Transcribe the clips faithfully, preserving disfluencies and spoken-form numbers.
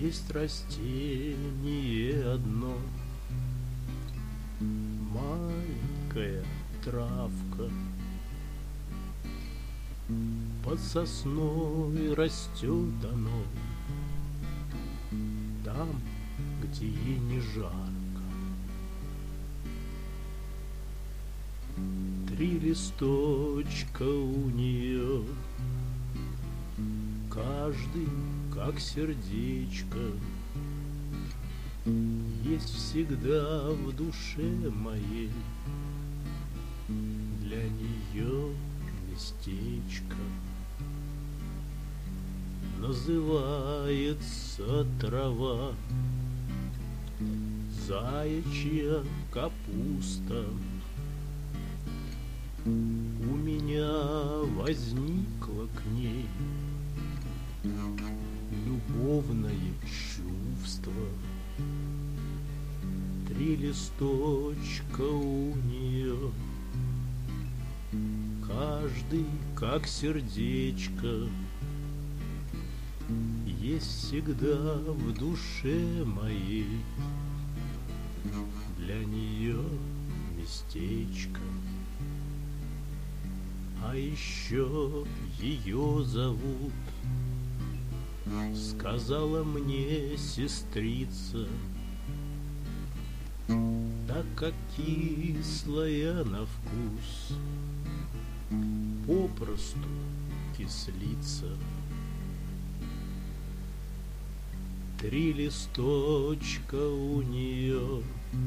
Есть растение одно, маленькая травка, под сосной растет оно, там, где ей не жарко. Три листочка у нее, каждый как сердечко, есть всегда в душе моей для нее местечко. Называется трава заячья капуста. У меня возникло к ней любовное чувство. Три листочка у нее, каждый как сердечко, есть всегда в душе моей для нее местечко. А еще ее зовут, сказала мне сестрица, так как кислая на вкус, попросту кислица. Три листочка у нее,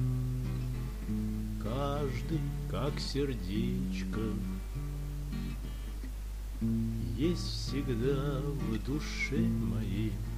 каждый как сердечко, есть всегда в душе моей